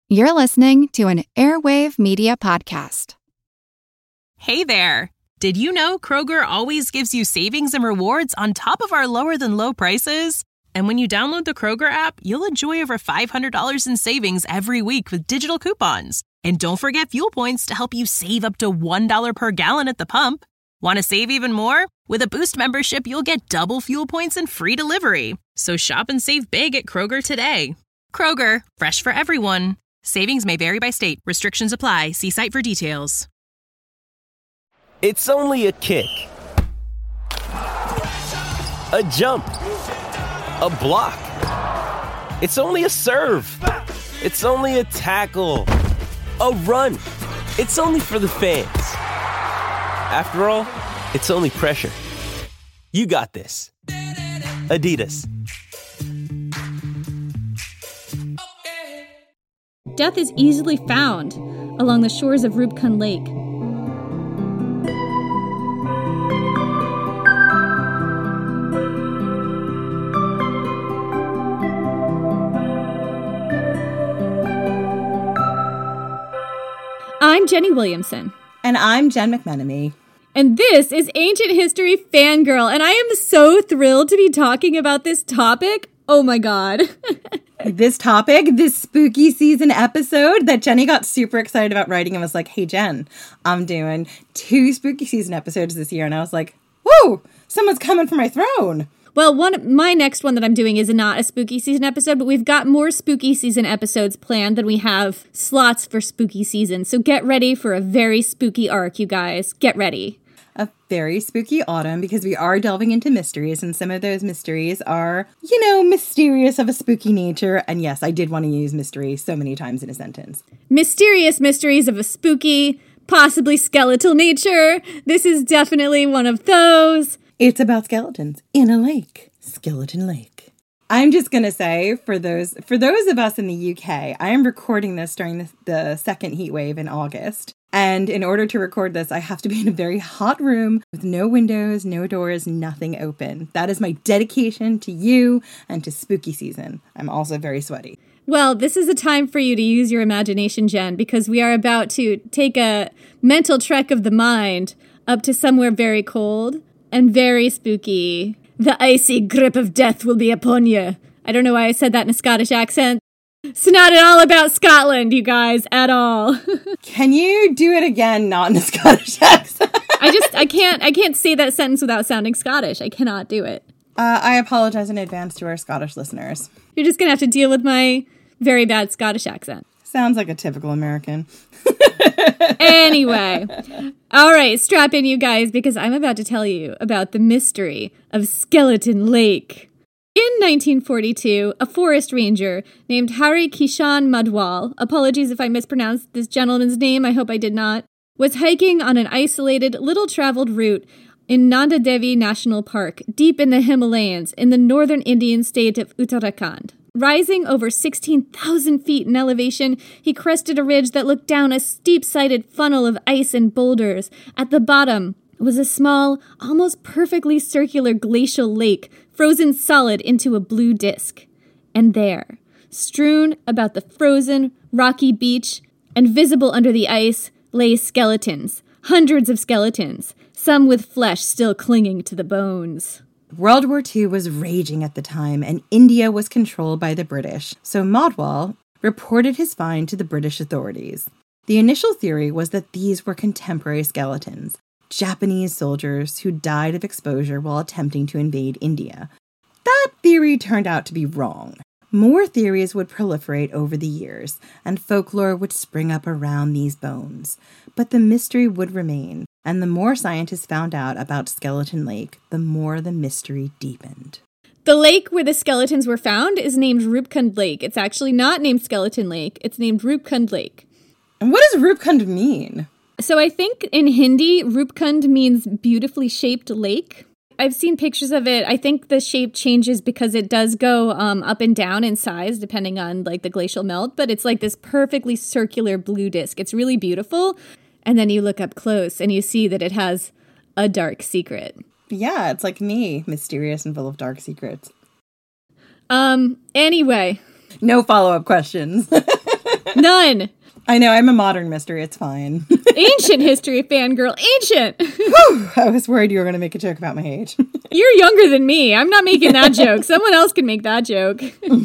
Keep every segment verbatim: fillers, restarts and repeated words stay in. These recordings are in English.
You're listening to an Airwave Media Podcast. Hey there! Did you know Kroger always gives you savings and rewards on top of our lower-than-low prices? And when you download the Kroger app, you'll enjoy over five hundred dollars in savings every week with digital coupons. And don't forget fuel points to help you save up to one dollar per gallon at the pump. Want to save even more? With a Boost membership, you'll get double fuel points and free delivery. So shop and save big at Kroger today. Kroger, fresh for everyone. Savings may vary by state. Restrictions apply. See site for details. It's only a kick, a jump, a block. It's only a serve. It's only a tackle, a run. It's only for the fans. After all, it's only pressure. You got this. Adidas. Death is easily found along the shores of Rupkund Lake. I'm Jenny Williamson. And I'm Jen McMenemy. And this is Ancient History Fangirl, and I am so thrilled to be talking about this topic. Oh my god. This topic, this spooky season episode that Jenny got super excited about writing and was like, hey Jen, I'm doing two spooky season episodes this year. And I was like, whoa, someone's coming for my throne. Well, one my next one that I'm doing is not a spooky season episode, but we've got more spooky season episodes planned than we have slots for spooky season. So get ready for a very spooky arc, you guys. Get ready. A very spooky autumn because we are delving into mysteries, and some of those mysteries are, you know, mysterious of a spooky nature. And yes, I did want to use mystery so many times in a sentence. Mysterious mysteries of a spooky, possibly skeletal nature. This is definitely one of those. It's about skeletons in a lake. Skeleton Lake. I'm just going to say, for those for those of us in the U K, I am recording this during the, the second heat wave in August. And in order to record this, I have to be in a very hot room with no windows, no doors, nothing open. That is my dedication to you and to spooky season. I'm also very sweaty. Well, this is a time for you to use your imagination, Jen, because we are about to take a mental trek of the mind up to somewhere very cold and very spooky. The icy grip of death will be upon you. I don't know why I said that in a Scottish accent. It's not at all about Scotland, you guys, at all. Can you do it again, not in a Scottish accent? I just, I can't, I can't say that sentence without sounding Scottish. I cannot do it. Uh, I apologize in advance to our Scottish listeners. You're just going to have to deal with my very bad Scottish accent. Sounds like a typical American. Anyway, all right, strap in, you guys, because I'm about to tell you about the mystery of Skeleton Lake. In nineteen forty-two, a forest ranger named Hari Kishan Madhwal, apologies if I mispronounced this gentleman's name, I hope I did not, was hiking on an isolated, little-traveled route in Nanda Devi National Park, deep in the Himalayas, in the northern Indian state of Uttarakhand. Rising over sixteen thousand feet in elevation, he crested a ridge that looked down a steep-sided funnel of ice and boulders. At the bottom was a small, almost perfectly circular glacial lake, frozen solid into a blue disk. And there, strewn about the frozen, rocky beach and visible under the ice, lay skeletons, hundreds of skeletons, some with flesh still clinging to the bones. World War Two was raging at the time, and India was controlled by the British, so Madhwal reported his find to the British authorities. The initial theory was that these were contemporary skeletons, Japanese soldiers who died of exposure while attempting to invade India. That theory turned out to be wrong. More theories would proliferate over the years, and folklore would spring up around these bones. But the mystery would remain, and the more scientists found out about Skeleton Lake, the more the mystery deepened. The lake where the skeletons were found is named Rupkund Lake. It's actually not named Skeleton Lake. It's named Rupkund Lake. And what does Rupkund mean? So I think in Hindi, Rupkund means beautifully shaped lake. I've seen pictures of it. I think the shape changes because it does go um, up and down in size depending on like the glacial melt, but it's like this perfectly circular blue disc. It's really beautiful. And then you look up close and you see that it has a dark secret. Yeah, it's like me, mysterious and full of dark secrets. Um, anyway. No follow-up questions. None. I know, I'm a modern mystery. It's fine. Ancient history fangirl. Ancient. Whew, I was worried you were going to make a joke about my age. You're younger than me. I'm not making that joke. Someone else can make that joke.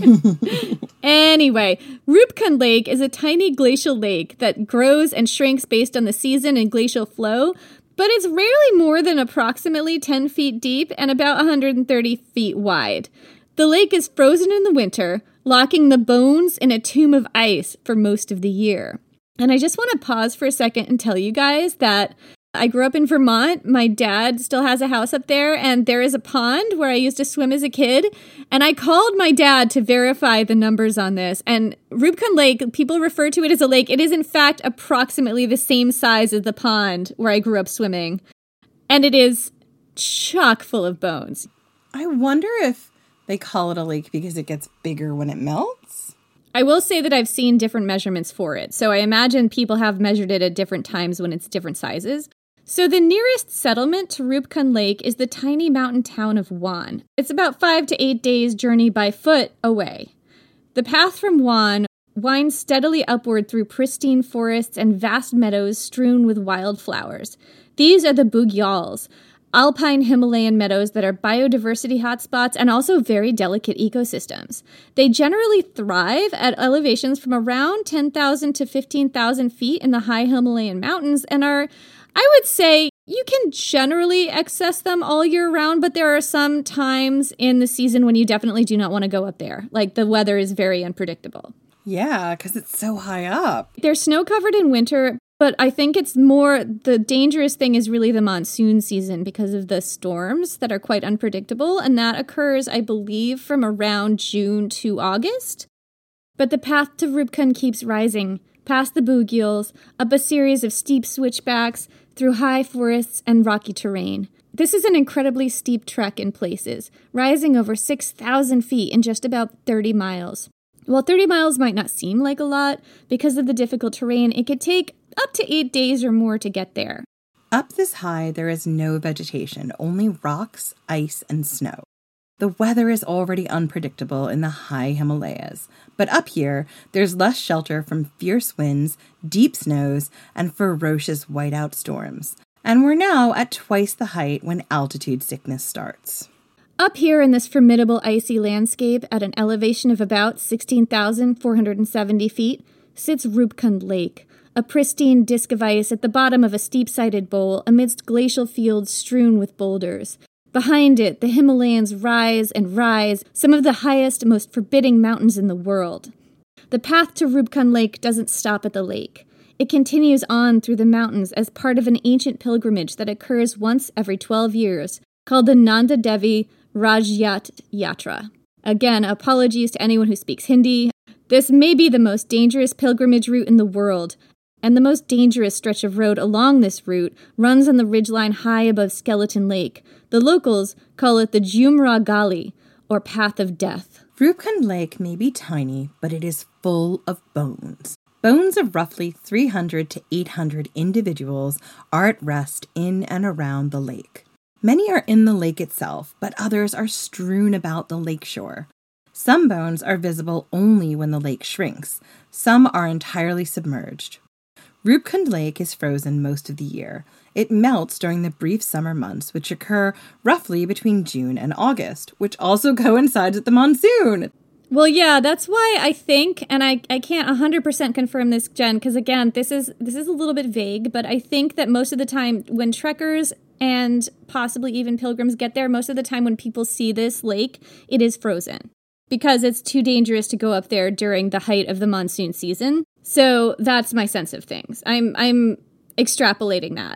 Anyway, Rupkund Lake is a tiny glacial lake that grows and shrinks based on the season and glacial flow, but it's rarely more than approximately ten feet deep and about one hundred thirty feet wide. The lake is frozen in the winter, locking the bones in a tomb of ice for most of the year. And I just want to pause for a second and tell you guys that I grew up in Vermont. My dad still has a house up there, and there is a pond where I used to swim as a kid. And I called my dad to verify the numbers on this. And Rupkund Lake, people refer to it as a lake. It is, in fact, approximately the same size as the pond where I grew up swimming. And it is chock full of bones. I wonder if they call it a lake because it gets bigger when it melts. I will say that I've seen different measurements for it. So I imagine people have measured it at different times when it's different sizes. So the nearest settlement to Rupkund Lake is the tiny mountain town of Wan. It's about five to eight days' journey by foot away. The path from Wan winds steadily upward through pristine forests and vast meadows strewn with wildflowers. These are the Bugyols, alpine Himalayan meadows that are biodiversity hotspots and also very delicate ecosystems. They generally thrive at elevations from around ten thousand to fifteen thousand feet in the high Himalayan mountains and are, I would say, you can generally access them all year round, but there are some times in the season when you definitely do not want to go up there. Like, the weather is very unpredictable. Yeah, because it's so high up. They're snow-covered in winter, but I think it's more, the dangerous thing is really the monsoon season because of the storms that are quite unpredictable, and that occurs, I believe, from around June to August. But the path to Rupkund keeps rising, past the Bugyols, up a series of steep switchbacks, through high forests and rocky terrain. This is an incredibly steep trek in places, rising over six thousand feet in just about thirty miles. While thirty miles might not seem like a lot, because of the difficult terrain, it could take up to eight days or more to get there. Up this high, there is no vegetation, only rocks, ice, and snow. The weather is already unpredictable in the high Himalayas, but up here, there's less shelter from fierce winds, deep snows, and ferocious whiteout storms. And we're now at twice the height when altitude sickness starts. Up here in this formidable icy landscape at an elevation of about sixteen thousand four hundred seventy feet sits Rupkund Lake, a pristine disk of ice at the bottom of a steep-sided bowl amidst glacial fields strewn with boulders. Behind it, the Himalayas rise and rise, some of the highest, most forbidding mountains in the world. The path to Rupkund Lake doesn't stop at the lake. It continues on through the mountains as part of an ancient pilgrimage that occurs once every twelve years, called the Nanda Devi Rajyat Yatra. Again, apologies to anyone who speaks Hindi. This may be the most dangerous pilgrimage route in the world, and the most dangerous stretch of road along this route runs on the ridgeline high above Skeleton Lake. The locals call it the Jumra Gali, or Path of Death. Rupkund Lake may be tiny, but it is full of bones. Bones of roughly three hundred to eight hundred individuals are at rest in and around the lake. Many are in the lake itself, but others are strewn about the lakeshore. Some bones are visible only when the lake shrinks. Some are entirely submerged. Rupkund Lake is frozen most of the year. It melts during the brief summer months, which occur roughly between June and August, which also coincides with the monsoon. Well, yeah, that's why I think, and I, I can't one hundred percent confirm this, Jen, because again, this is this is a little bit vague, but I think that most of the time when trekkers and possibly even pilgrims get there, most of the time when people see this lake, it is frozen because it's too dangerous to go up there during the height of the monsoon season. So that's my sense of things. I'm I'm extrapolating that.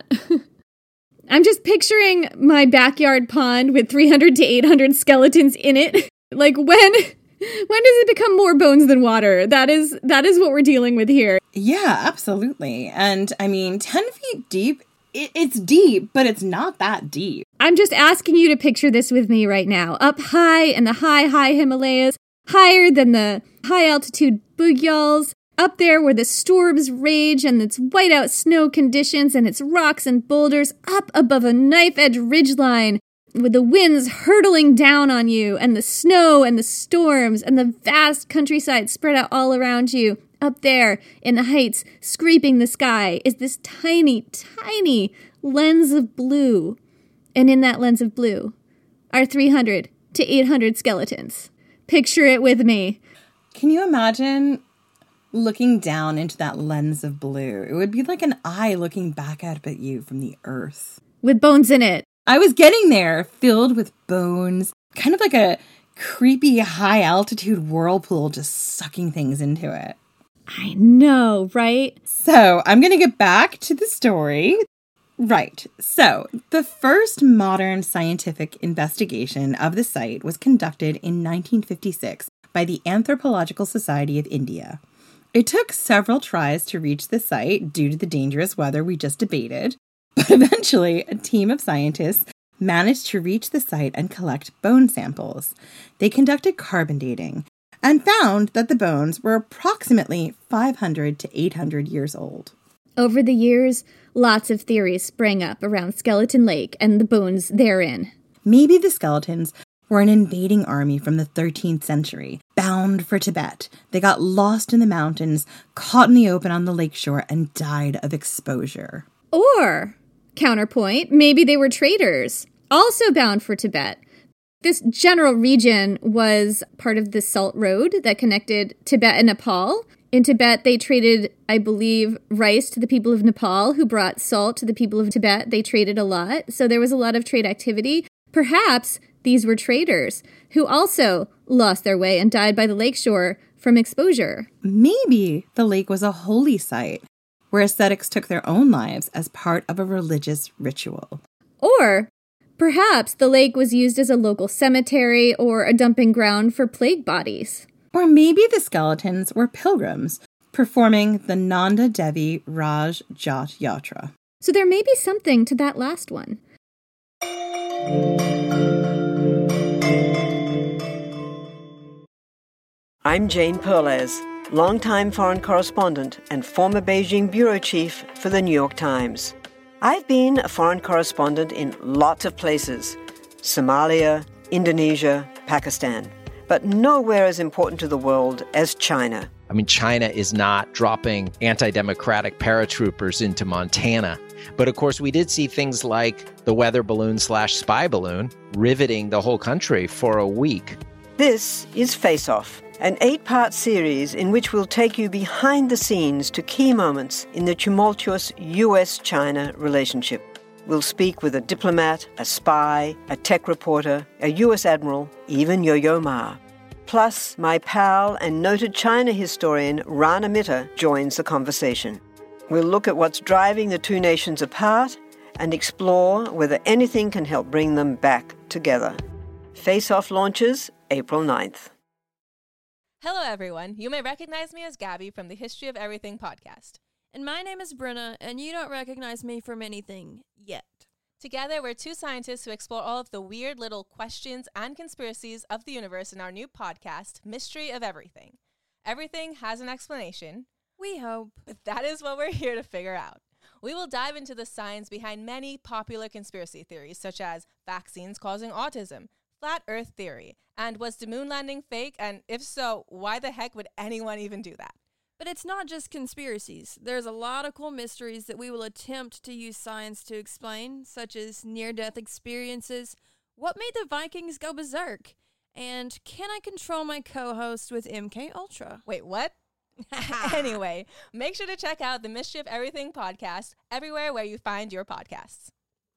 I'm just picturing my backyard pond with three hundred to eight hundred skeletons in it. Like when when does it become more bones than water? That is that is what we're dealing with here. Yeah, absolutely. And I mean, ten feet deep, it, it's deep, but it's not that deep. I'm just asking you to picture this with me right now. Up high in the high, high Himalayas, higher than the high altitude Bugyols, up there where the storms rage and it's whiteout snow conditions and it's rocks and boulders, up above a knife-edge ridgeline with the winds hurtling down on you and the snow and the storms and the vast countryside spread out all around you. Up there in the heights, scraping the sky, is this tiny, tiny lens of blue. And in that lens of blue are three hundred to eight hundred skeletons. Picture it with me. Can you imagine looking down into that lens of blue? It would be like an eye looking back up at you from the earth. With bones in it. I was getting there, filled with bones, kind of like a creepy high altitude whirlpool just sucking things into it. I know, right? So I'm going to get back to the story. Right. So the first modern scientific investigation of the site was conducted in nineteen fifty-six by the Anthropological Society of India. It took several tries to reach the site due to the dangerous weather we just debated, but eventually a team of scientists managed to reach the site and collect bone samples. They conducted carbon dating and found that the bones were approximately five hundred to eight hundred years old. Over the years, lots of theories sprang up around Skeleton Lake and the bones therein. Maybe the skeletons were an invading army from the thirteenth century, bound for Tibet. They got lost in the mountains, caught in the open on the lakeshore, and died of exposure. Or, counterpoint, maybe they were traders, also bound for Tibet. This general region was part of the Salt Road that connected Tibet and Nepal. In Tibet, they traded, I believe, rice to the people of Nepal, who brought salt to the people of Tibet. They traded a lot, so there was a lot of trade activity. Perhaps these were traders who also lost their way and died by the lakeshore from exposure. Maybe the lake was a holy site where ascetics took their own lives as part of a religious ritual. Or perhaps the lake was used as a local cemetery or a dumping ground for plague bodies. Or maybe the skeletons were pilgrims performing the Nanda Devi Raj Jat Yatra. So there may be something to that last one. I'm Jane Perlez, longtime foreign correspondent and former Beijing bureau chief for the New York Times. I've been a foreign correspondent in lots of places: Somalia, Indonesia, Pakistan, but nowhere as important to the world as China. I mean, China is not dropping anti-democratic paratroopers into Montana. But of course, we did see things like the weather balloon slash spy balloon riveting the whole country for a week. This is Face Off, an eight-part series in which we'll take you behind the scenes to key moments in the tumultuous U S China relationship. We'll speak with a diplomat, a spy, a tech reporter, a U S admiral, even Yo-Yo Ma. Plus, my pal and noted China historian Rana Mitter joins the conversation. We'll look at what's driving the two nations apart and explore whether anything can help bring them back together. Face Off launches April ninth. Hello, everyone. You may recognize me as Gabby from the History of Everything podcast. And my name is Brenna, and you don't recognize me from anything yet. Together, we're two scientists who explore all of the weird little questions and conspiracies of the universe in our new podcast, Mystery of Everything. Everything has an explanation. We hope. But that is what we're here to figure out. We will dive into the science behind many popular conspiracy theories, such as vaccines causing autism, flat Earth theory, and was the moon landing fake? And if so, why the heck would anyone even do that? But it's not just conspiracies. There's a lot of cool mysteries that we will attempt to use science to explain, such as near-death experiences, what made the Vikings go berserk, and can I control my co-host with M K Ultra? Wait, what? Anyway, make sure to check out the Mystery of Everything podcast everywhere where you find your podcasts.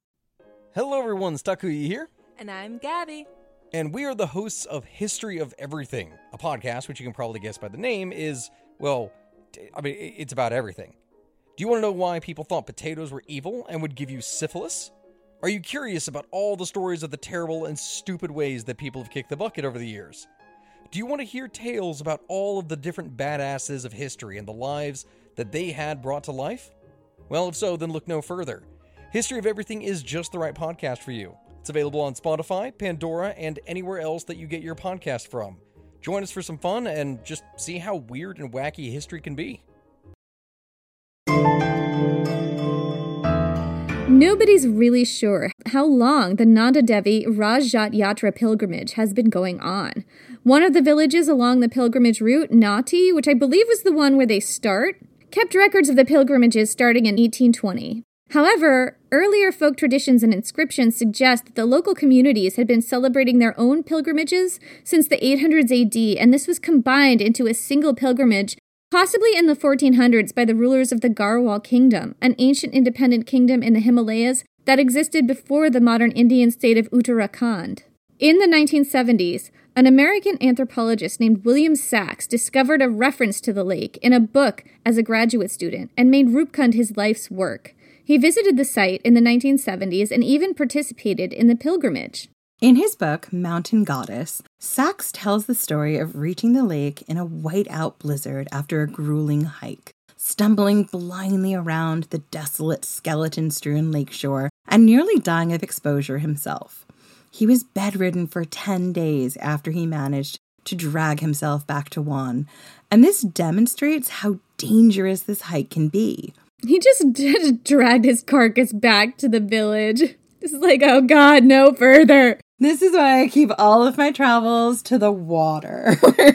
Hello everyone, Stakuyi here. And I'm Gabby. And we are the hosts of History of Everything, a podcast which you can probably guess by the name is, well, I mean, it's about everything. Do you want to know why people thought potatoes were evil and would give you syphilis? Are you curious about all the stories of the terrible and stupid ways that people have kicked the bucket over the years? Do you want to hear tales about all of the different badasses of history and the lives that they had brought to life? Well, if so, then look no further. History of Everything is just the right podcast for you. It's available on Spotify, Pandora, and anywhere else that you get your podcast from. Join us for some fun and just see how weird and wacky history can be. Nobody's really sure how long the Nanda Devi Raj Jat Yatra pilgrimage has been going on. One of the villages along the pilgrimage route, Nati, which I believe was the one where they start, kept records of the pilgrimages starting in eighteen twenty. However, earlier folk traditions and inscriptions suggest that the local communities had been celebrating their own pilgrimages since the eight hundreds A D, and this was combined into a single pilgrimage, possibly in the fourteen hundreds by the rulers of the Garhwal Kingdom, an ancient independent kingdom in the Himalayas that existed before the modern Indian state of Uttarakhand. In the nineteen seventies, an American anthropologist named William Sachs discovered a reference to the lake in a book as a graduate student and made Rupkund his life's work. He visited the site in the nineteen seventies and even participated in the pilgrimage. In his book, Mountain Goddess, Sachs tells the story of reaching the lake in a white-out blizzard after a grueling hike, stumbling blindly around the desolate skeleton-strewn lakeshore and nearly dying of exposure himself. He was bedridden for ten days after he managed to drag himself back to Wan, and this demonstrates how dangerous this hike can be. He just dragged his carcass back to the village. It's like, oh God, no further. This is why I keep all of my travels to the water.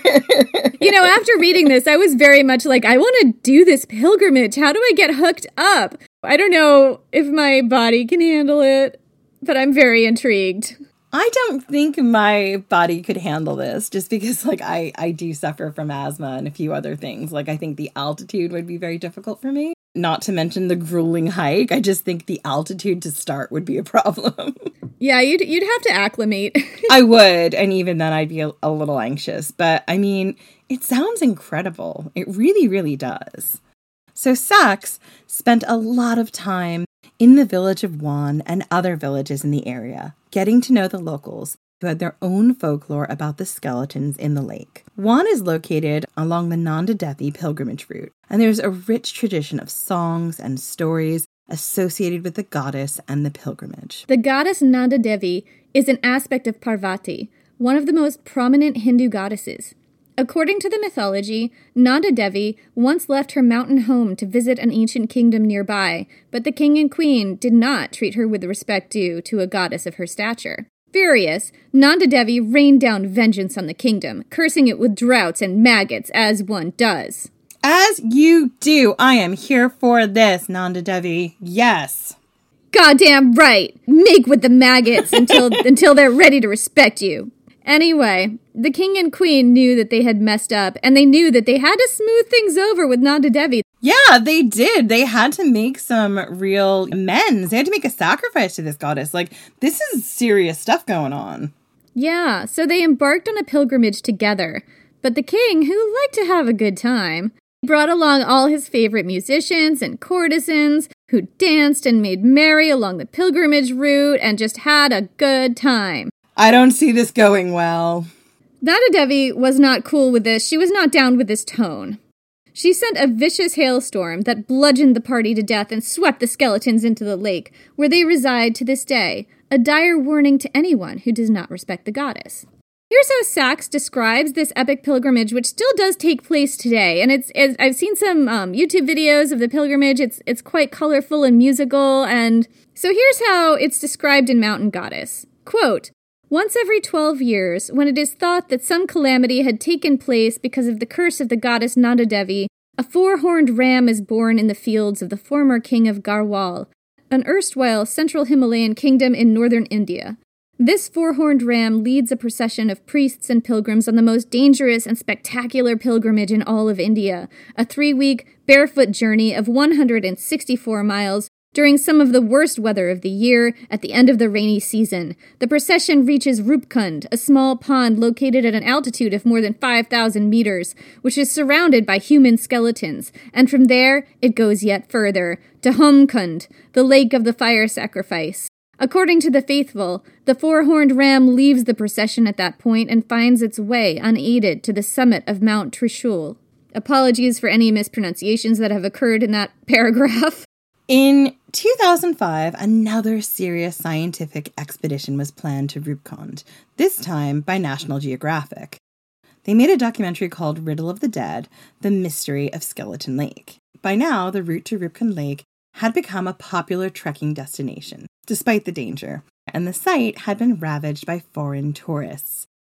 You know, after reading this, I was very much like, I want to do this pilgrimage. How do I get hooked up? I don't know if my body can handle it, but I'm very intrigued. I don't think my body could handle this just because, like, I, I do suffer from asthma and a few other things. Like, I think the altitude would be very difficult for me. Not to mention the grueling hike. I just think the altitude to start would be a problem. Yeah, you'd you'd have to acclimate. I would, and even then I'd be a, a little anxious. But, I mean, it sounds incredible. It really, really does. So Sachs spent a lot of time in the village of Wan and other villages in the area, getting to know the locals who had their own folklore about the skeletons in the lake. Wan is located along the Nanda Devi pilgrimage route, and there's a rich tradition of songs and stories associated with the goddess and the pilgrimage. The goddess Nanda Devi is an aspect of Parvati, one of the most prominent Hindu goddesses. According to the mythology, Nanda Devi once left her mountain home to visit an ancient kingdom nearby, but the king and queen did not treat her with the respect due to a goddess of her stature. Furious, Nanda Devi rained down vengeance on the kingdom, cursing it with droughts and maggots, as one does. As you do. I am here for this, Nanda Devi. Yes. Goddamn right. Make with the maggots until until they're ready to respect you. Anyway, the king and queen knew that they had messed up, and they knew that they had to smooth things over with Nanda Devi. Yeah, they did. They had to make some real amends. They had to make a sacrifice to this goddess. Like, this is serious stuff going on. Yeah, so they embarked on a pilgrimage together. But the king, who liked to have a good time, brought along all his favorite musicians and courtesans who danced and made merry along the pilgrimage route and just had a good time. I don't see this going well. Nanda Devi was not cool with this. She was not down with this tone. She sent a vicious hailstorm that bludgeoned the party to death and swept the skeletons into the lake, where they reside to this day, a dire warning to anyone who does not respect the goddess. Here's how Sachs describes this epic pilgrimage, which still does take place today. And it's, it's I've seen some um, YouTube videos of the pilgrimage. It's it's quite colorful and musical. And so here's how it's described in Mountain Goddess. Quote, once every twelve years, when it is thought that some calamity had taken place because of the curse of the goddess Nanda Devi, a four-horned ram is born in the fields of the former king of Garhwal, an erstwhile central Himalayan kingdom in northern India. This four-horned ram leads a procession of priests and pilgrims on the most dangerous and spectacular pilgrimage in all of India, a three-week barefoot journey of one hundred sixty-four miles during some of the worst weather of the year at the end of the rainy season. The procession reaches Rupkund, a small pond located at an altitude of more than five thousand meters, which is surrounded by human skeletons, and from there it goes yet further, to Homkund, the lake of the fire sacrifice. According to the faithful, the four-horned ram leaves the procession at that point and finds its way unaided to the summit of Mount Trishul. Apologies for any mispronunciations that have occurred in that paragraph. In two thousand five, another serious scientific expedition was planned to Rupkund, this time by National Geographic. They made a documentary called Riddle of the Dead, The Mystery of Skeleton Lake. By now, the route to Rupkund Lake had become a popular trekking destination, despite the danger, and the site had been ravaged by foreign tourists.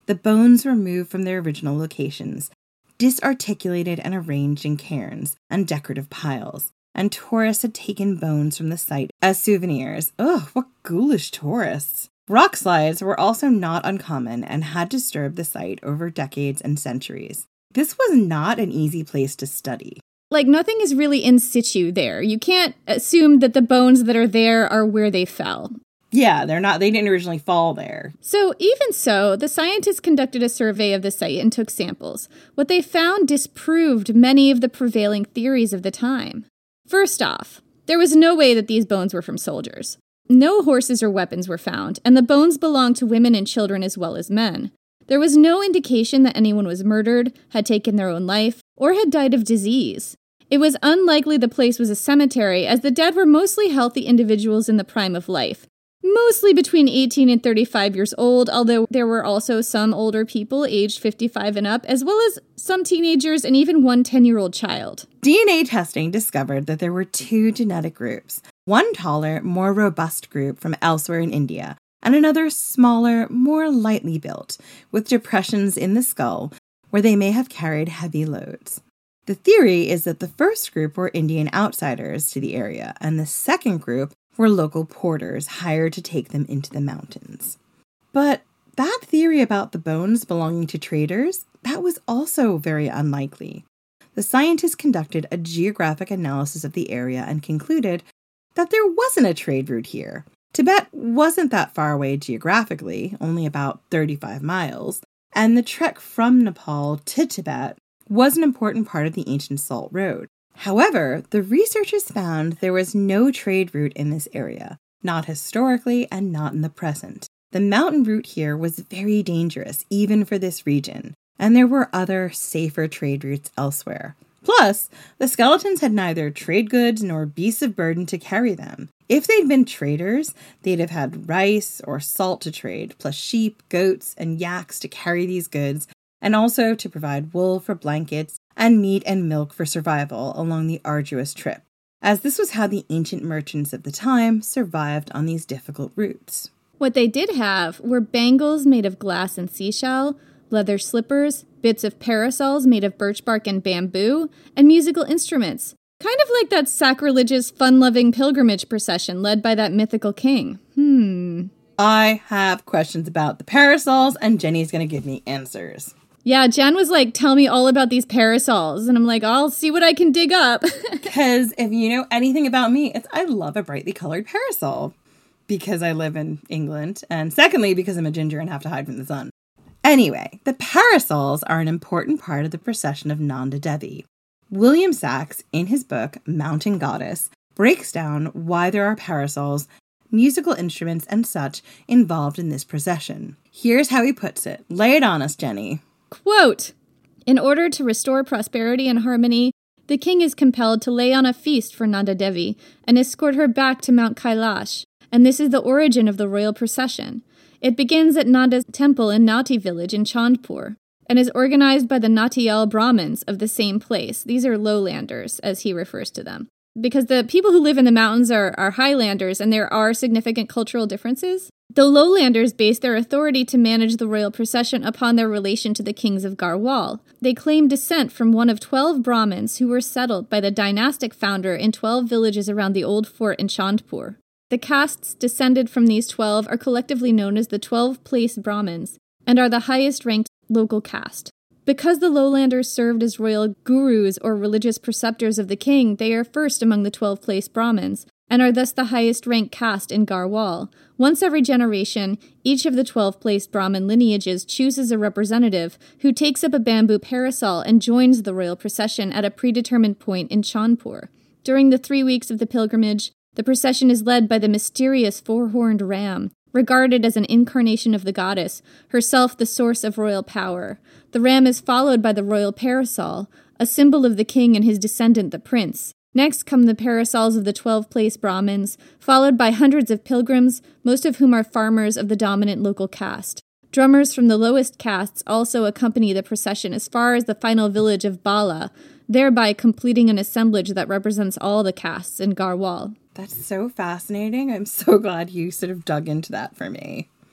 The bones were moved from their original locations, disarticulated and arranged in cairns and decorative piles, and tourists had taken bones from the site as souvenirs. Ugh, what ghoulish tourists. Rock slides were also not uncommon and had disturbed the site over decades and centuries. This was not an easy place to study. Like, nothing is really in situ there. You can't assume that the bones that are there are where they fell. Yeah, they're not, they didn't originally fall there. So even so, the scientists conducted a survey of the site and took samples. What they found disproved many of the prevailing theories of the time. First off, there was no way that these bones were from soldiers. No horses or weapons were found, and the bones belonged to women and children as well as men. There was no indication that anyone was murdered, had taken their own life, or had died of disease. It was unlikely the place was a cemetery, as the dead were mostly healthy individuals in the prime of life. Mostly between eighteen and thirty-five years old, although there were also some older people aged fifty-five and up, as well as some teenagers and even one ten-year-old child. D N A testing discovered that there were two genetic groups, one taller, more robust group from elsewhere in India, and another smaller, more lightly built, with depressions in the skull where they may have carried heavy loads. The theory is that the first group were Indian outsiders to the area, and the second group were local porters hired to take them into the mountains. But that theory about the bones belonging to traders, that was also very unlikely. The scientists conducted a geographic analysis of the area and concluded that there wasn't a trade route here. Tibet wasn't that far away geographically, only about thirty-five miles, and the trek from Nepal to Tibet was an important part of the ancient Salt Road. However, the researchers found there was no trade route in this area, not historically and not in the present. The mountain route here was very dangerous, even for this region, and there were other, safer trade routes elsewhere. Plus, the skeletons had neither trade goods nor beasts of burden to carry them. If they'd been traders, they'd have had rice or salt to trade, plus sheep, goats, and yaks to carry these goods, and also to provide wool for blankets and meat and milk for survival along the arduous trip, as this was how the ancient merchants of the time survived on these difficult routes. What they did have were bangles made of glass and seashell, leather slippers, bits of parasols made of birch bark and bamboo, and musical instruments, kind of like that sacrilegious, fun-loving pilgrimage procession led by that mythical king. Hmm. I have questions about the parasols, and Jenny's going to give me answers. Yeah, Jen was like, tell me all about these parasols. And I'm like, I'll see what I can dig up. Because if you know anything about me, it's I love a brightly colored parasol. Because I live in England. And secondly, because I'm a ginger and have to hide from the sun. Anyway, the parasols are an important part of the procession of Nanda Devi. William Sachs, in his book, Mountain Goddess, breaks down why there are parasols, musical instruments, and such involved in this procession. Here's how he puts it. Lay it on us, Jenny. Quote, in order to restore prosperity and harmony, the king is compelled to lay on a feast for Nanda Devi and escort her back to Mount Kailash, and this is the origin of the royal procession. It begins at Nanda's temple in Nati village in Chandpur, and is organized by the Natiyal Brahmins of the same place. These are lowlanders, as he refers to them. Because the people who live in the mountains are, are highlanders, and there are significant cultural differences. The lowlanders base their authority to manage the royal procession upon their relation to the kings of Garhwal. They claim descent from one of twelve Brahmins who were settled by the dynastic founder in twelve villages around the old fort in Chandpur. The castes descended from these twelve are collectively known as the twelve-place Brahmins, and are the highest-ranked local caste. Because the lowlanders served as royal gurus or religious preceptors of the king, they are first among the twelve-place Brahmins, and are thus the highest-ranked caste in Garhwal. Once every generation, each of the twelve-place Brahmin lineages chooses a representative who takes up a bamboo parasol and joins the royal procession at a predetermined point in Chandpur. During the three weeks of the pilgrimage, the procession is led by the mysterious four-horned ram, regarded as an incarnation of the goddess, herself the source of royal power. The ram is followed by the royal parasol, a symbol of the king and his descendant, the prince. Next come the parasols of the twelve-place Brahmins, followed by hundreds of pilgrims, most of whom are farmers of the dominant local caste. Drummers from the lowest castes also accompany the procession as far as the final village of Bala, thereby completing an assemblage that represents all the castes in Garhwal. That's so fascinating. I'm so glad you sort of dug into that for me.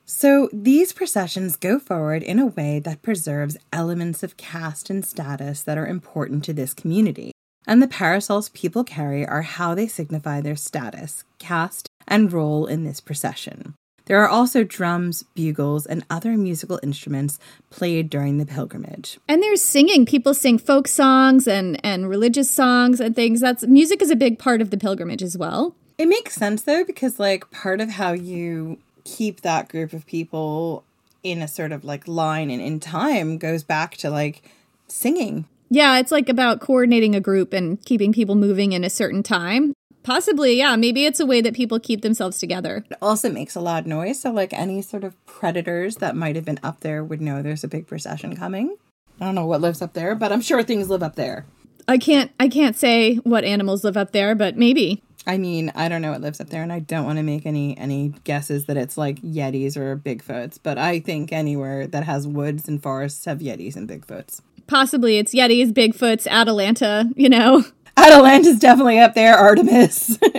So these processions go forward in a way that preserves elements of caste and status that are important to this community. And the parasols people carry are how they signify their status, caste, and role in this procession. There are also drums, bugles, and other musical instruments played during the pilgrimage. And there's singing. People sing folk songs and, and religious songs and things. That's music is a big part of the pilgrimage as well. It makes sense, though, because, like, part of how you keep that group of people in a sort of, like, line and in time goes back to, like, singing. Yeah, it's, like, about coordinating a group and keeping people moving in a certain time. Possibly, yeah. Maybe it's a way that people keep themselves together. It also makes a loud noise, so, like, any sort of predators that might have been up there would know there's a big procession coming. I don't know what lives up there, but I'm sure things live up there. I can't, I can't say what animals live up there, but maybe. I mean, I don't know what lives up there, and I don't want to make any any guesses that it's like Yetis or Bigfoots, but I think anywhere that has woods and forests have Yetis and Bigfoots. Possibly it's Yetis, Bigfoots, Atalanta, you know. Atalanta's definitely up there, Artemis. You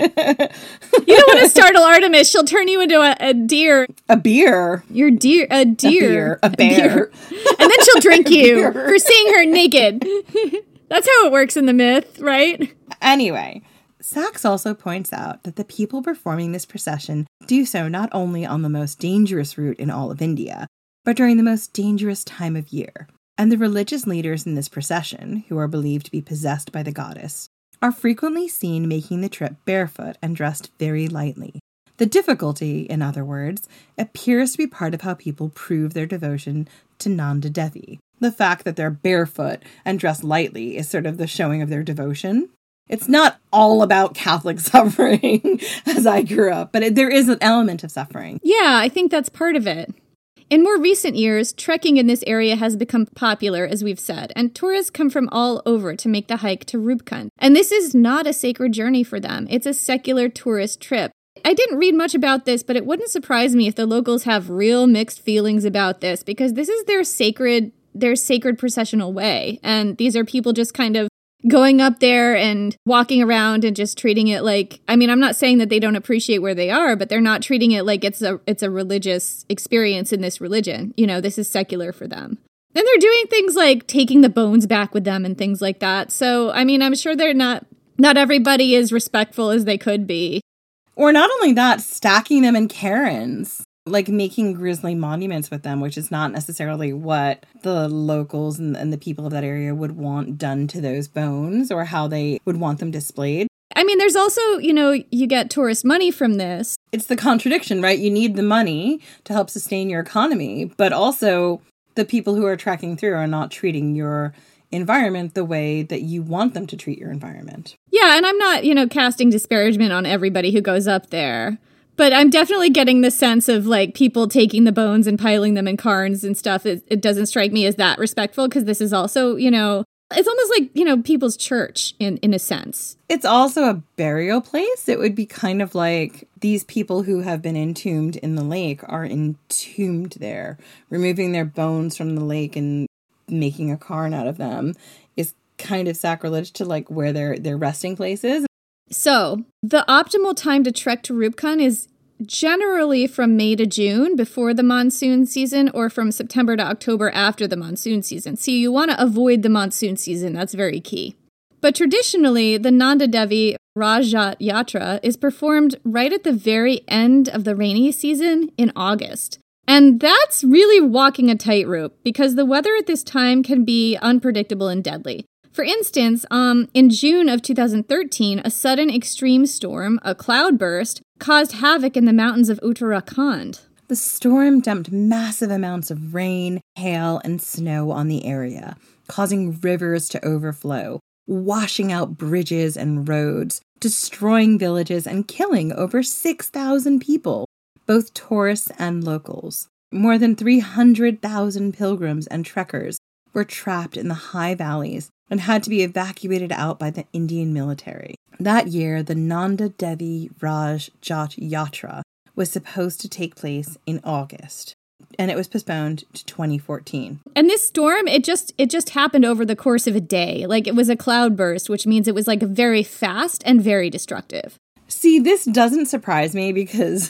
don't want to startle Artemis. She'll turn you into a, a deer. A beer. You're deer, a deer. A, beer, a bear. A beer. And then she'll drink you for seeing her naked. That's how it works in the myth, right? Anyway, Sachs also points out that the people performing this procession do so not only on the most dangerous route in all of India, but during the most dangerous time of year. And the religious leaders in this procession, who are believed to be possessed by the goddess, are frequently seen making the trip barefoot and dressed very lightly. The difficulty, in other words, appears to be part of how people prove their devotion to Nanda Devi. The fact that they're barefoot and dressed lightly is sort of the showing of their devotion. It's not all about Catholic suffering, as I grew up, but it, there is an element of suffering. Yeah, I think that's part of it. In more recent years, trekking in this area has become popular, as we've said, and tourists come from all over to make the hike to Rupkund. And this is not a sacred journey for them. It's a secular tourist trip. I didn't read much about this, but it wouldn't surprise me if the locals have real mixed feelings about this, because this is their sacred, their sacred processional way. And these are people just kind of going up there and walking around and just treating it like, I mean, I'm not saying that they don't appreciate where they are, but they're not treating it like it's a it's a religious experience in this religion. You know, this is secular for them. And they're doing things like taking the bones back with them and things like that. So, I mean, I'm sure they're not, not everybody is respectful as they could be. Or not only that, stacking them in cairns. Like making grisly monuments with them, which is not necessarily what the locals and, and the people of that area would want done to those bones or how they would want them displayed. I mean, there's also, you know, you get tourist money from this. It's the contradiction, right? You need the money to help sustain your economy, but also the people who are trekking through are not treating your environment the way that you want them to treat your environment. Yeah, and I'm not, you know, casting disparagement on everybody who goes up there. But I'm definitely getting the sense of, like, people taking the bones and piling them in cairns and stuff. It, it doesn't strike me as that respectful, because this is also, you know, it's almost like, you know, people's church in, in a sense. It's also a burial place. It would be kind of like these people who have been entombed in the lake are entombed there. Removing their bones from the lake and making a cairn out of them is kind of sacrilege to, like, where their, their resting place is. So, the optimal time to trek to Rupkund is generally from May to June before the monsoon season, or from September to October after the monsoon season. So you want to avoid the monsoon season. That's very key. But traditionally, the Nanda Devi Rajat Yatra is performed right at the very end of the rainy season in August. And that's really walking a tightrope, because the weather at this time can be unpredictable and deadly. For instance, um, in June of two thousand thirteen, a sudden extreme storm, a cloudburst, caused havoc in the mountains of Uttarakhand. The storm dumped massive amounts of rain, hail, and snow on the area, causing rivers to overflow, washing out bridges and roads, destroying villages, and killing over six thousand people, both tourists and locals. More than three hundred thousand pilgrims and trekkers were trapped in the high valleys and had to be evacuated out by the Indian military. That year, the Nanda Devi Rajat Yatra was supposed to take place in August, and it was postponed to twenty fourteen. And this storm, it just it just happened over the course of a day. Like, it was a cloudburst, which means it was, like, very fast and very destructive. See, this doesn't surprise me, because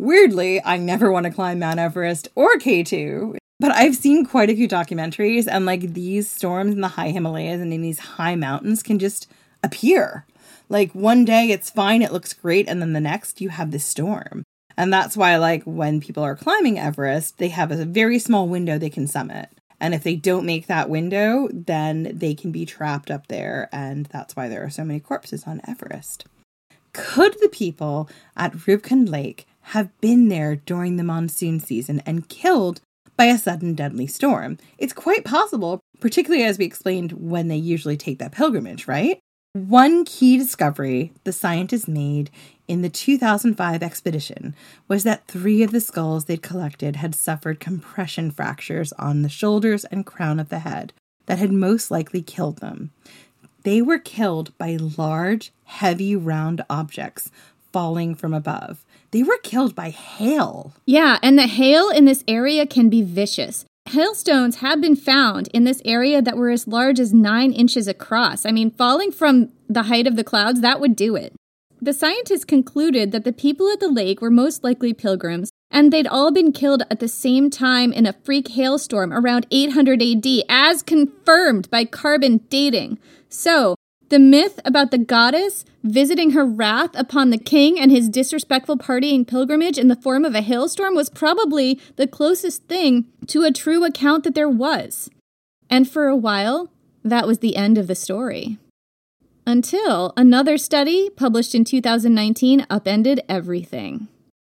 Weirdly, I never want to climb Mount Everest or K two, but I've seen quite a few documentaries, and like these storms in the high Himalayas and in these high mountains can just appear. Like one day it's fine, it looks great, and then the next you have this storm. And that's why, like, when people are climbing Everest, they have a very small window they can summit. And if they don't make that window, then they can be trapped up there, and that's why there are so many corpses on Everest. Could the people at Rupkund Lake have been there during the monsoon season and killed by a sudden deadly storm? It's quite possible, particularly as we explained when they usually take that pilgrimage, right? One key discovery the scientists made in the two thousand five expedition was that three of the skulls they'd collected had suffered compression fractures on the shoulders and crown of the head that had most likely killed them. They were killed by large, heavy, round objects falling from above. They were killed by hail. Yeah, and the hail in this area can be vicious. Hailstones have been found in this area that were as large as nine inches across. I mean, falling from the height of the clouds, that would do it. The scientists concluded that the people at the lake were most likely pilgrims, and they'd all been killed at the same time in a freak hailstorm around eight hundred A D, as confirmed by carbon dating. So, the myth about the goddess visiting her wrath upon the king and his disrespectful partying pilgrimage in the form of a hailstorm was probably the closest thing to a true account that there was. And for a while, that was the end of the story. Until another study, published in two thousand nineteen, upended everything.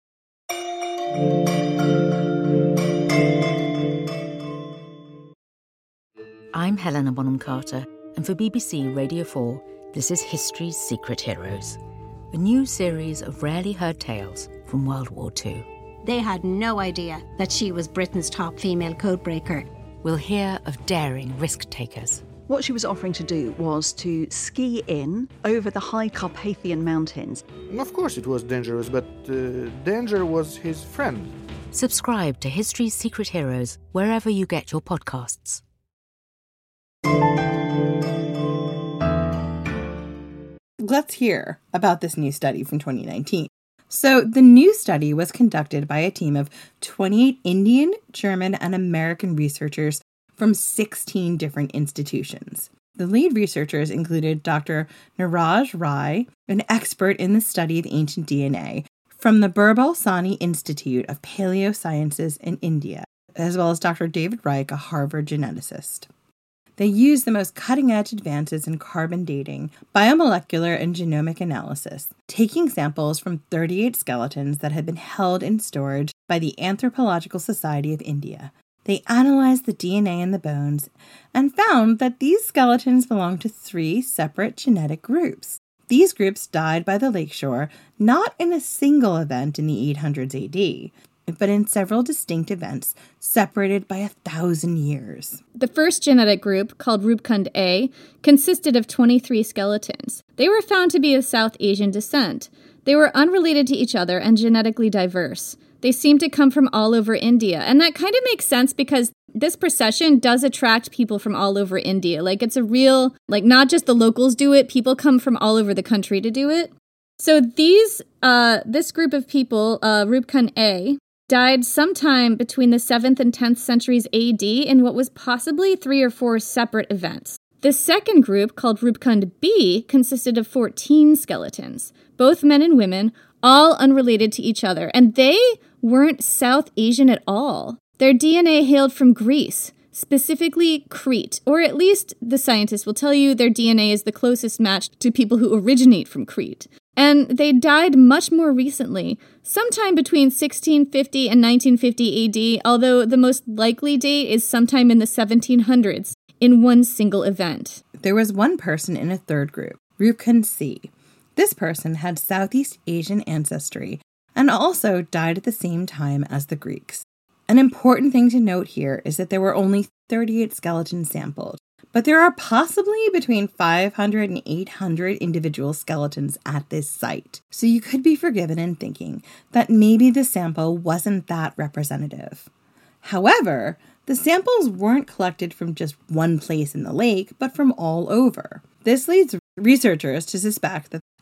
I'm Helena Bonham Carter, and for B B C Radio four, this is History's Secret Heroes, a new series of rarely heard tales from World War Two. They had no idea that she was Britain's top female codebreaker. We'll hear of daring risk-takers. What she was offering to do was to ski in over the high Carpathian Mountains. Of course it was dangerous, but uh, danger was his friend. Subscribe to History's Secret Heroes wherever you get your podcasts. Let's hear about this new study from twenty nineteen. So the new study was conducted by a team of twenty-eight Indian, German, and American researchers from sixteen different institutions. The lead researchers included Doctor Niraj Rai, an expert in the study of ancient D N A, from the Birbal Sahni Institute of Paleosciences in India, as well as Doctor David Reich, a Harvard geneticist. They used the most cutting-edge advances in carbon dating, biomolecular and genomic analysis, taking samples from thirty-eight skeletons that had been held in storage by the Anthropological Society of India. They analyzed the D N A in the bones and found that these skeletons belonged to three separate genetic groups. These groups died by the lakeshore not in a single event in the eight hundreds A D, but in several distinct events separated by a thousand years. The first genetic group, called Rupkund A, consisted of twenty-three skeletons. They were found to be of South Asian descent. They were unrelated to each other and genetically diverse. They seem to come from all over India, and that kind of makes sense because this procession does attract people from all over India. Like, it's a real, like, not just the locals do it, people come from all over the country to do it. So these, uh, this group of people, uh, Rupkund A, died sometime between the seventh and tenth centuries A D in what was possibly three or four separate events. The second group, called Rupkund B, consisted of fourteen skeletons, both men and women, all unrelated to each other, and they weren't South Asian at all. Their D N A hailed from Greece, specifically Crete, or at least the scientists will tell you their D N A is the closest match to people who originate from Crete. And they died much more recently, sometime between sixteen fifty and nineteen fifty A D, although the most likely date is sometime in the seventeen hundreds, in one single event. There was one person in a third group, Rupkund C. This person had Southeast Asian ancestry and also died at the same time as the Greeks. An important thing to note here is that there were only thirty-eight skeletons sampled, but there are possibly between five hundred and eight hundred individual skeletons at this site. So you could be forgiven in thinking that maybe the sample wasn't that representative. However, the samples weren't collected from just one place in the lake, but from all over. This leads researchers to suspect that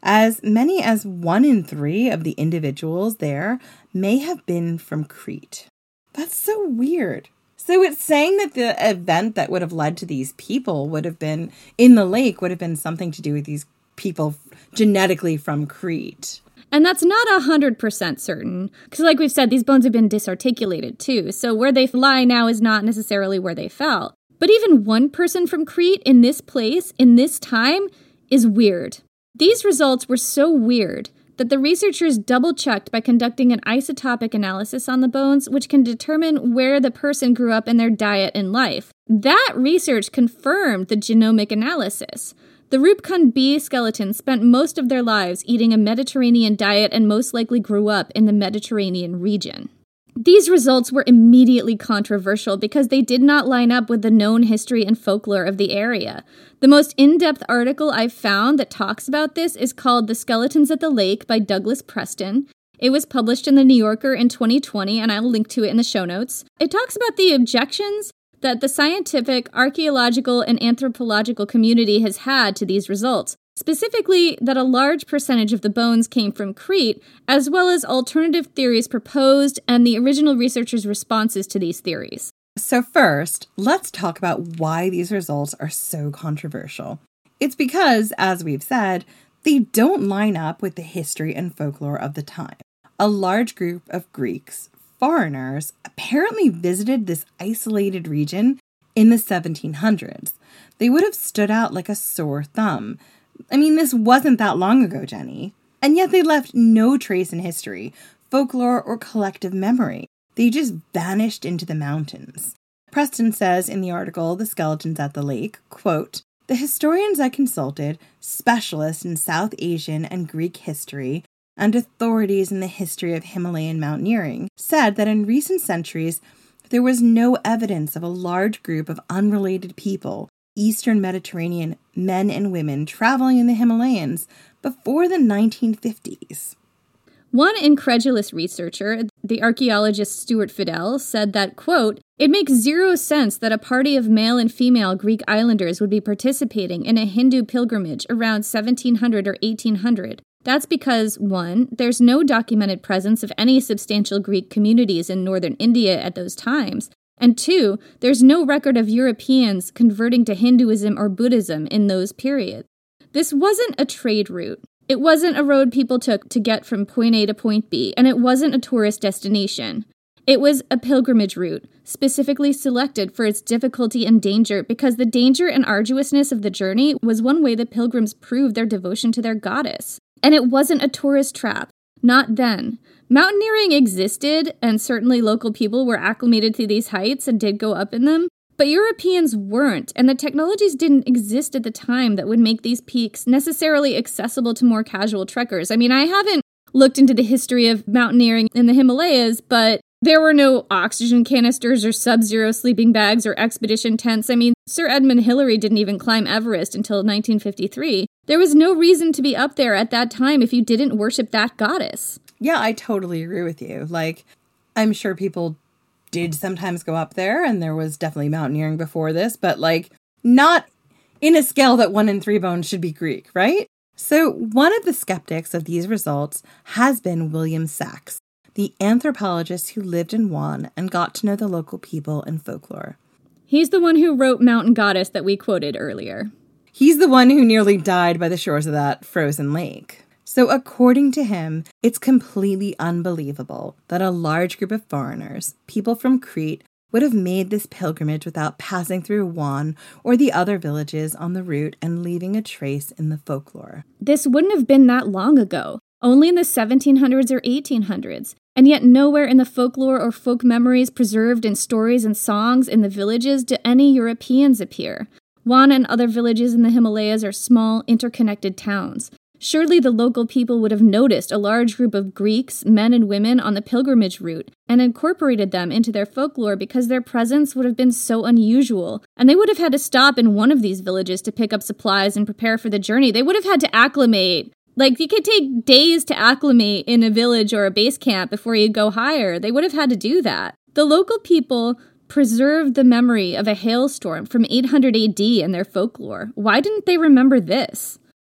As many as one in three of the individuals there may have been from Crete. That's so weird. So it's saying that the event that would have led to these people would have been, in the lake, would have been something to do with these people genetically from Crete. And that's not one hundred percent certain, because like we've said, these bones have been disarticulated too, so where they lie now is not necessarily where they fell. But even one person from Crete in this place, in this time, is weird. These results were so weird that the researchers double-checked by conducting an isotopic analysis on the bones, which can determine where the person grew up in their diet and life. That research confirmed the genomic analysis. The Rupkund B skeletons spent most of their lives eating a Mediterranean diet and most likely grew up in the Mediterranean region. These results were immediately controversial because they did not line up with the known history and folklore of the area. The most in-depth article I've found that talks about this is called The Skeletons at the Lake by Douglas Preston. It was published in The New Yorker in twenty twenty, and I'll link to it in the show notes. It talks about the objections that the scientific, archaeological, and anthropological community has had to these results. Specifically, that a large percentage of the bones came from Crete, as well as alternative theories proposed and the original researchers' responses to these theories. So first, let's talk about why these results are so controversial. It's because, as we've said, they don't line up with the history and folklore of the time. A large group of Greeks, foreigners, apparently visited this isolated region in the seventeen hundreds. They would have stood out like a sore thumb. I mean, this wasn't that long ago, Jenny. And yet they left no trace in history, folklore, or collective memory. They just vanished into the mountains. Preston says in the article, The Skeletons at the Lake, quote, "The historians I consulted, specialists in South Asian and Greek history, and authorities in the history of Himalayan mountaineering, said that in recent centuries there was no evidence of a large group of unrelated people, Eastern Mediterranean men and women traveling in the Himalayas before the nineteen fifties. One incredulous researcher, the archaeologist Stuart Fidel, said that, quote, "It makes zero sense that a party of male and female Greek islanders would be participating in a Hindu pilgrimage around seventeen hundred or eighteen hundred. That's because, one, there's no documented presence of any substantial Greek communities in northern India at those times, and two, there's no record of Europeans converting to Hinduism or Buddhism in those periods. This wasn't a trade route. It wasn't a road people took to get from point A to point B, and it wasn't a tourist destination. It was a pilgrimage route, specifically selected for its difficulty and danger because the danger and arduousness of the journey was one way the pilgrims proved their devotion to their goddess. And it wasn't a tourist trap. Not then. Mountaineering existed, and certainly local people were acclimated to these heights and did go up in them, but Europeans weren't, and the technologies didn't exist at the time that would make these peaks necessarily accessible to more casual trekkers. I mean, I haven't looked into the history of mountaineering in the Himalayas, but there were no oxygen canisters or sub-zero sleeping bags or expedition tents. I mean, Sir Edmund Hillary didn't even climb Everest until nineteen fifty-three. There was no reason to be up there at that time if you didn't worship that goddess. Yeah, I totally agree with you. Like, I'm sure people did sometimes go up there, and there was definitely mountaineering before this, but, like, not in a scale that one in three bones should be Greek, right? So one of the skeptics of these results has been William Sachs, the anthropologist who lived in Juan and got to know the local people and folklore. He's the one who wrote Mountain Goddess that we quoted earlier. He's the one who nearly died by the shores of that frozen lake. So according to him, it's completely unbelievable that a large group of foreigners, people from Crete, would have made this pilgrimage without passing through Juan or the other villages on the route and leaving a trace in the folklore. This wouldn't have been that long ago, only in the seventeen hundreds or eighteen hundreds, and yet nowhere in the folklore or folk memories preserved in stories and songs in the villages do any Europeans appear. Juan and other villages in the Himalayas are small, interconnected towns. Surely the local people would have noticed a large group of Greeks, men and women, on the pilgrimage route and incorporated them into their folklore because their presence would have been so unusual, and they would have had to stop in one of these villages to pick up supplies and prepare for the journey. They would have had to acclimate. Like, you could take days to acclimate in a village or a base camp before you go higher. They would have had to do that. The local people preserved the memory of a hailstorm from eight hundred A D in their folklore. Why didn't they remember this?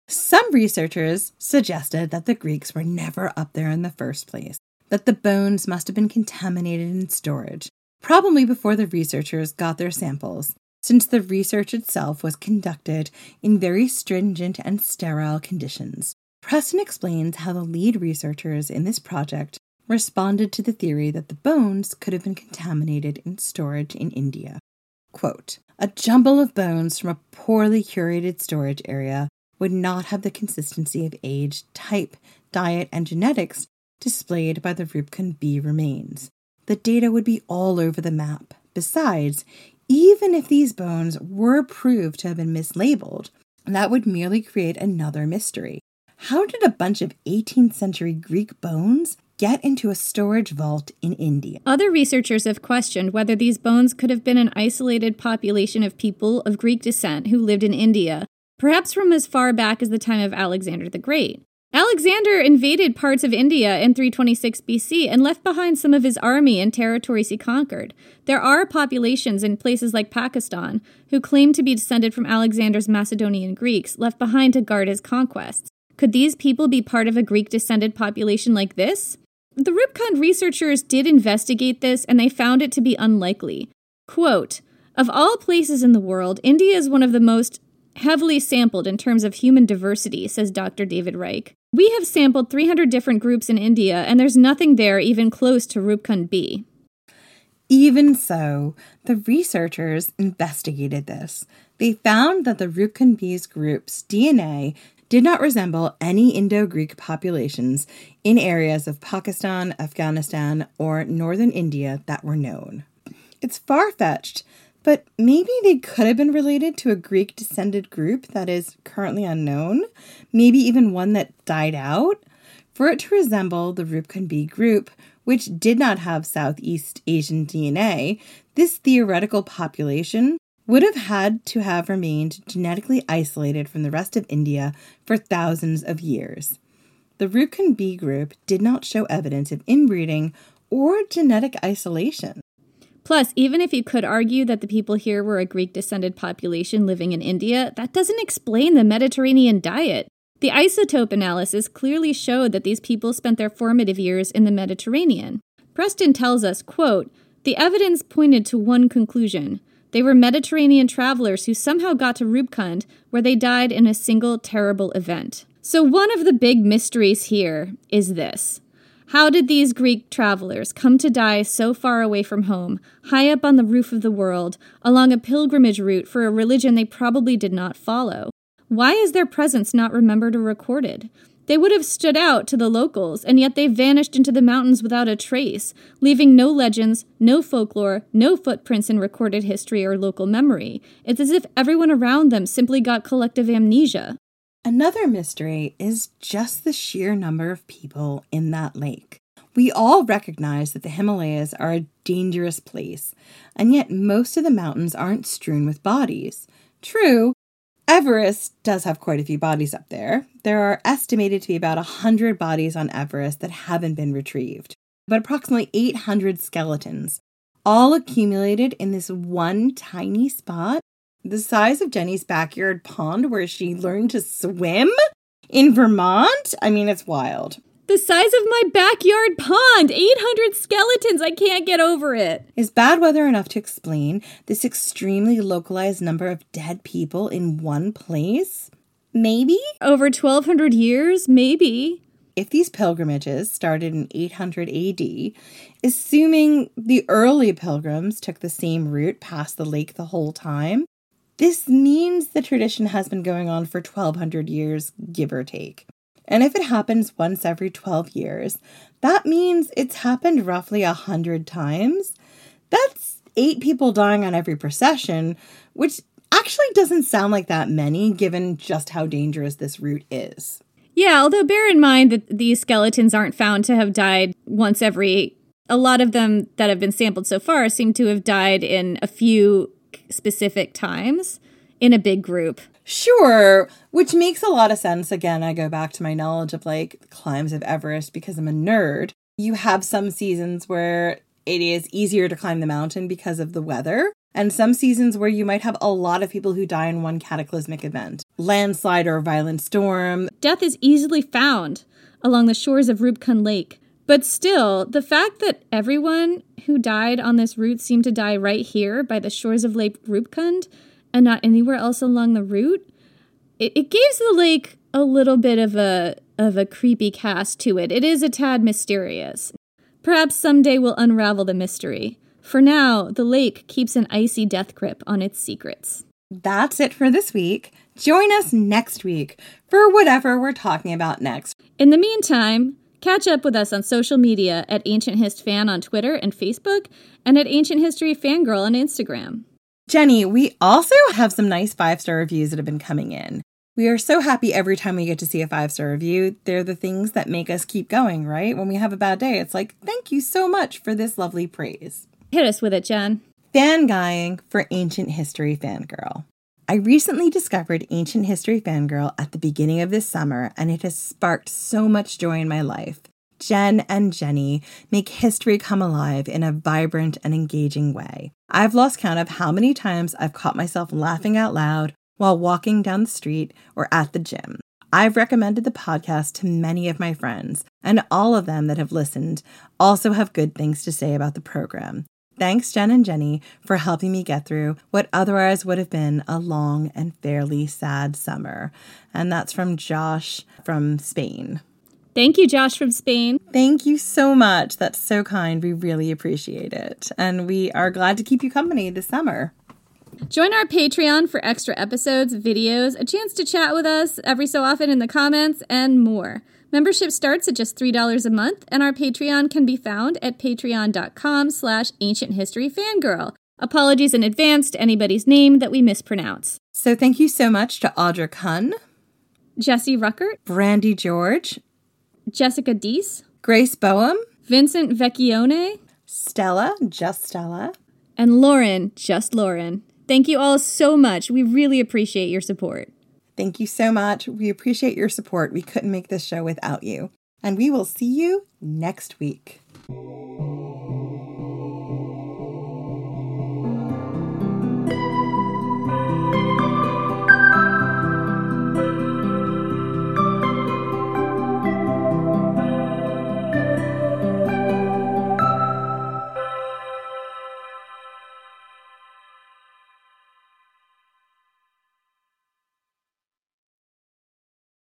Some researchers suggested that the Greeks were never up there in the first place, that the bones must have been contaminated in storage, probably before the researchers got their samples, since the research itself was conducted in very stringent and sterile conditions. Preston explains how the lead researchers in this project responded to the theory that the bones could have been contaminated in storage in India. Quote, "A jumble of bones from a poorly curated storage area would not have the consistency of age, type, diet, and genetics displayed by the Rupkund B remains. The data would be all over the map. Besides, even if these bones were proved to have been mislabeled, that would merely create another mystery. How did a bunch of eighteenth century Greek bones get into a storage vault in India?" Other researchers have questioned whether these bones could have been an isolated population of people of Greek descent who lived in India, perhaps from as far back as the time of Alexander the Great. Alexander invaded parts of India in three twenty-six B C and left behind some of his army and territories he conquered. There are populations in places like Pakistan who claim to be descended from Alexander's Macedonian Greeks left behind to guard his conquests. Could these people be part of a Greek-descended population like this? The Rupkund researchers did investigate this, and they found it to be unlikely. Quote, "Of all places in the world, India is one of the most heavily sampled in terms of human diversity," says Doctor David Reich. "We have sampled three hundred different groups in India, and there's nothing there even close to Rupkund B." Even so, the researchers investigated this. They found that the Rupkund B's group's D N A did not resemble any Indo-Greek populations in areas of Pakistan, Afghanistan, or northern India that were known. It's far-fetched, but maybe they could have been related to a Greek-descended group that is currently unknown, maybe even one that died out. For it to resemble the Rupkund B group, which did not have Southeast Asian D N A, this theoretical population would have had to have remained genetically isolated from the rest of India for thousands of years. The Rupkund B group did not show evidence of inbreeding or genetic isolation. Plus, even if you could argue that the people here were a Greek-descended population living in India, that doesn't explain the Mediterranean diet. The isotope analysis clearly showed that these people spent their formative years in the Mediterranean. Preston tells us, quote, "The evidence pointed to one conclusion. They were Mediterranean travelers who somehow got to Rupkund, where they died in a single terrible event." So one of the big mysteries here is this. How did these Greek travelers come to die so far away from home, high up on the roof of the world, along a pilgrimage route for a religion they probably did not follow? Why is their presence not remembered or recorded? They would have stood out to the locals, and yet they vanished into the mountains without a trace, leaving no legends, no folklore, no footprints in recorded history or local memory. It's as if everyone around them simply got collective amnesia. Another mystery is just the sheer number of people in that lake. We all recognize that the Himalayas are a dangerous place, and yet most of the mountains aren't strewn with bodies. True, Everest does have quite a few bodies up there. There are estimated to be about one hundred bodies on Everest that haven't been retrieved, but approximately eight hundred skeletons, all accumulated in this one tiny spot, the size of Jenny's backyard pond where she learned to swim in Vermont. I mean, it's wild. The size of my backyard pond! eight hundred skeletons! I can't get over it! Is bad weather enough to explain this extremely localized number of dead people in one place? Maybe? Over twelve hundred years? Maybe. If these pilgrimages started in eight hundred A D, assuming the early pilgrims took the same route past the lake the whole time, this means the tradition has been going on for twelve hundred years, give or take. And if it happens once every twelve years, that means it's happened roughly one hundred times. That's eight people dying on every procession, which actually doesn't sound like that many given just how dangerous this route is. Yeah, although bear in mind that these skeletons aren't found to have died once every... A lot of them that have been sampled so far seem to have died in a few specific times in a big group. Sure, which makes a lot of sense. Again, I go back to my knowledge of like climbs of Everest because I'm a nerd. You have some seasons where it is easier to climb the mountain because of the weather. and some seasons where you might have a lot of people who die in one cataclysmic event. Landslide or a violent storm. Death is easily found along the shores of Rupkund Lake. But still, the fact that everyone who died on this route seemed to die right here by the shores of Lake Rupkund and not anywhere else along the route, it, it gives the lake a little bit of a of a creepy cast to it. It is a tad mysterious. Perhaps someday we'll unravel the mystery. For now, the lake keeps an icy death grip on its secrets. That's it for this week. Join us next week for whatever we're talking about next. In the meantime, catch up with us on social media at Ancient Hist Fan on Twitter and Facebook, and at Ancient History Fangirl on Instagram. Jenny, we also have some nice five-star reviews that have been coming in. We are so happy every time we get to see a five-star review. They're the things that make us keep going, right? When we have a bad day, it's like, thank you so much for this lovely praise. Hit us with it, Jen. Fanguying for Ancient History Fangirl. I recently discovered Ancient History Fangirl at the beginning of this summer, and it has sparked so much joy in my life. Jen and Jenny make history come alive in a vibrant and engaging way. I've lost count of how many times I've caught myself laughing out loud while walking down the street or at the gym. I've recommended the podcast to many of my friends, and all of them that have listened also have good things to say about the program. Thanks, Jen and Jenny, for helping me get through what otherwise would have been a long and fairly sad summer. And that's from Josh from Spain. Thank you, Josh from Spain. Thank you so much. That's so kind. We really appreciate it. And we are glad to keep you company this summer. Join our Patreon for extra episodes, videos, a chance to chat with us every so often in the comments, and more. Membership starts at just three dollars a month, and our Patreon can be found at patreon.com slash ancienthistoryfangirl. Apologies in advance to anybody's name that we mispronounce. So thank you so much to Audra Kunn, Jesse Ruckert, Brandy George, Jessica Deese, Grace Boehm, Vincent Vecchione, Stella, just Stella, and Lauren, just Lauren. Thank you all so much. We really appreciate your support. Thank you so much. We appreciate your support. We couldn't make this show without you. And we will see you next week.